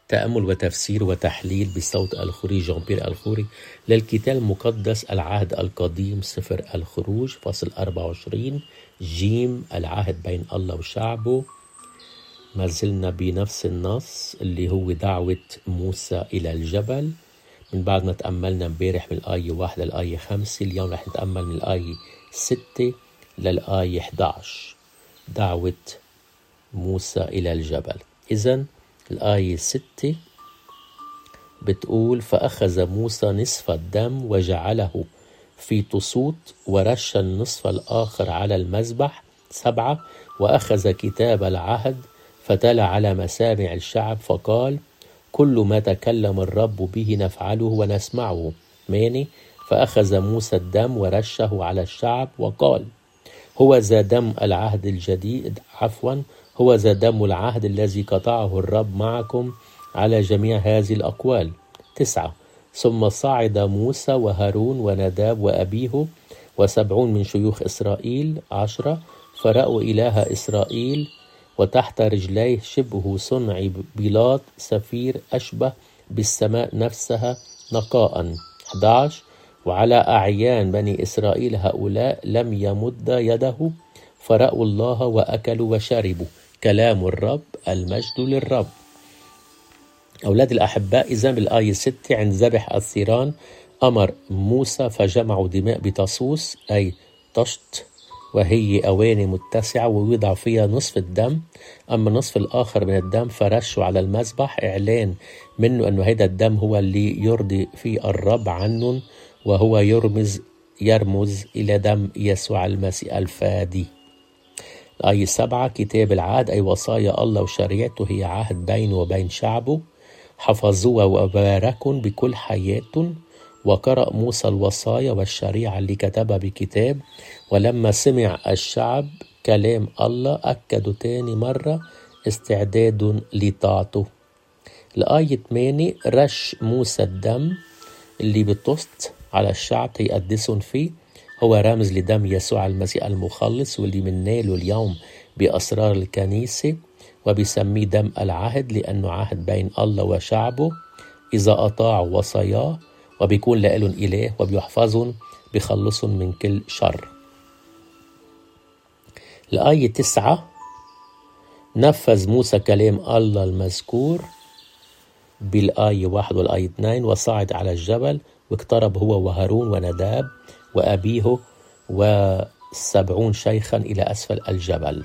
تأمل وتفسير وتحليل بصوت الخوري جان بيير الخوري للكتاب المقدس العهد القديم سفر الخروج فصل 24 جيم العهد بين الله وشعبه. ما زلنا بنفس النص اللي هو دعوة موسى إلى الجبل. من بعد ما تأملنا امبارح من الآية 1 للآية 5، اليوم رح نتأمل من الآية 6 للآية 11 دعوة موسى إلى الجبل. إذن الآية 6 بتقول: فأخذ موسى نصف الدم وجعله في طسوط ورش النصف الآخر على المذبح 7، وأخذ كتاب العهد فتلا على مسامع الشعب فقال: كل ما تكلم الرب به نفعله ونسمعه. 8، فأخذ موسى الدم ورشه على الشعب وقال: هو ذا دم العهد الجديد هو ذا دم العهد الذي قطعه الرب معكم على جميع هذه الأقوال. 9، ثم صعد موسى وهارون ونداب وأبيه و70 من شيوخ إسرائيل. 10، فرأوا إله إسرائيل وتحت رجليه شبه صنع بيلاط سفير أشبه بالسماء نفسها نقاء. 11، وعلى أعيان بني إسرائيل هؤلاء لم يمد يده فرأوا الله وأكلوا وشربوا كلام الرب، المجد للرب. أولاد الأحباء، إذن بالآية 6 عند ذبح الثيران أمر موسى فجمعوا دماء بطاسوس أي طشت، وهي أواني متسعة ويوضع فيها نصف الدم، أما النصف الآخر من الدم فرشوا على المذبح إعلان منه أنه هذا الدم هو اللي يرضي فيه الرب عنهم، وهو يرمز إلى دم يسوع المسيح الفادي. الآية 7 كتاب العهد أي وصايا الله وشريعته هي عهد بينه وبين شعبه، حفظوها وباركوا بكل حياة. وقرأ موسى الوصايا والشريعة اللي كتبها بكتاب، ولما سمع الشعب كلام الله أكدوا تاني مرة استعداد لطاعته. الآية 8 رش موسى الدم اللي بتسط على الشعب تيقدسهم فيه، هو رمز لدم يسوع المسيح المخلص واللي مناله اليوم بأسرار الكنيسة، وبيسميه دم العهد لأنه عهد بين الله وشعبه إذا أطاعوا وصاياه، وبيكون لهم إله وبيحفظهم بيخلصهم من كل شر. الآية 9 نفذ موسى كلام الله المذكور بالآية 1 والآية 2، وصعد على الجبل واقترب هو وهارون ونداب وأبيه و70 شيخا إلى أسفل الجبل.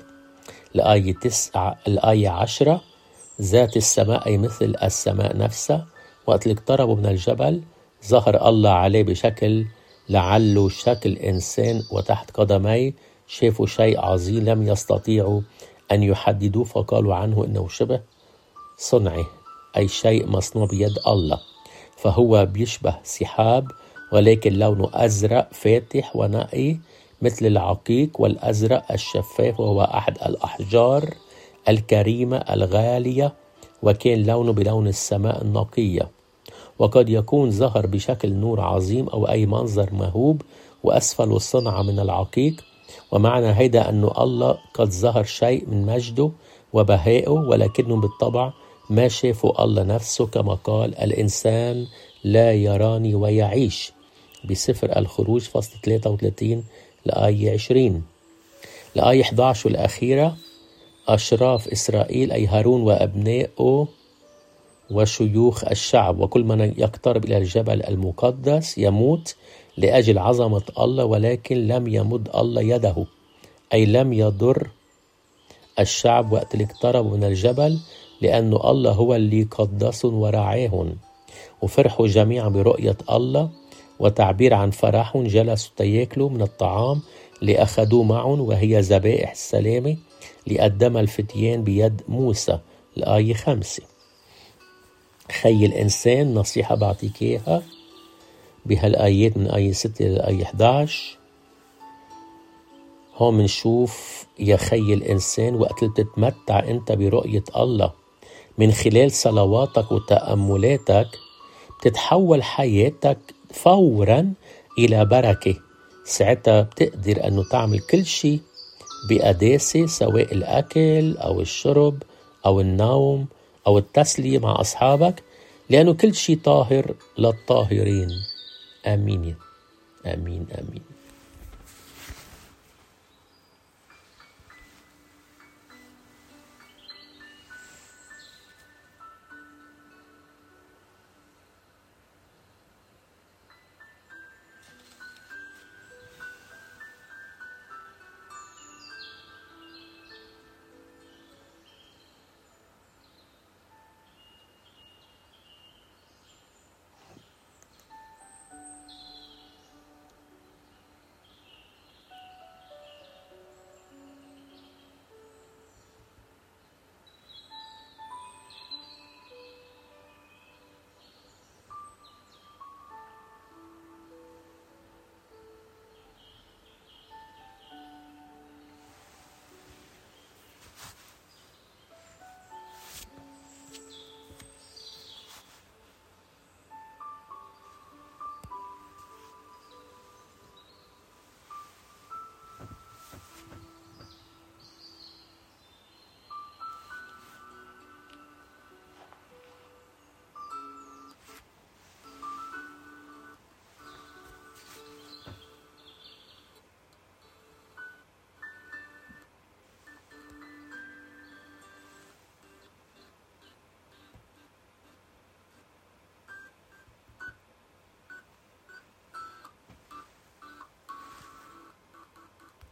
الآية 10 ذات السماء أي مثل السماء نفسها، وقت اللي اقتربوا من الجبل ظهر الله عليه بشكل لعله شكل إنسان، وتحت قدميه شافوا شيء عظيم لم يستطيعوا أن يحددوه، فقالوا عنه إنه شبه صنعه أي شيء مصنوع بيد الله، فهو بيشبه سحاب ولكن لونه أزرق فاتح ونقي مثل العقيق، والأزرق الشفاف وهو أحد الأحجار الكريمة الغالية، وكان لونه بلون السماء النقية. وقد يكون ظهر بشكل نور عظيم أو أي منظر مهوب، وأسفل الصنعة من العقيق، ومعنى هيدا أنه الله قد ظهر شيء من مجده وبهائه، ولكنه بالطبع ما شافوا الله نفسه، كما قال: الإنسان لا يراني ويعيش بسفر الخروج فصل 33 الآية 20. الآية 11 والأخيرة أشراف إسرائيل أي هارون وأبنائه وشيوخ الشعب وكل من يقترب إلى الجبل المقدس يموت لأجل عظمة الله، ولكن لم يمد الله يده أي لم يضر الشعب وقت اللي اقتربوا من الجبل، لأنه الله هو اللي قدسهم ورعاهم. وفرحوا جميعا برؤية الله، وتعبير عن فرحهم جلسوا تياكلوا من الطعام لأخذوه معهم، وهي ذبائح السلامة لقدم الفتيان بيد موسى. الآية 5 خي الإنسان نصيحة بعطيك إياها بهالآيات من آية 6 للآية 11. هون منشوف يا خي الإنسان وقت اللي بتتمتع أنت برؤية الله من خلال صلواتك وتأملاتك بتتحول حياتك فورا إلى بركة. ساعتها بتقدر أنه تعمل كل شيء بقداسة، سواء الأكل أو الشرب أو النوم أو التسلية مع أصحابك، لأنه كل شيء طاهر للطاهرين. آمين. آمين آمين.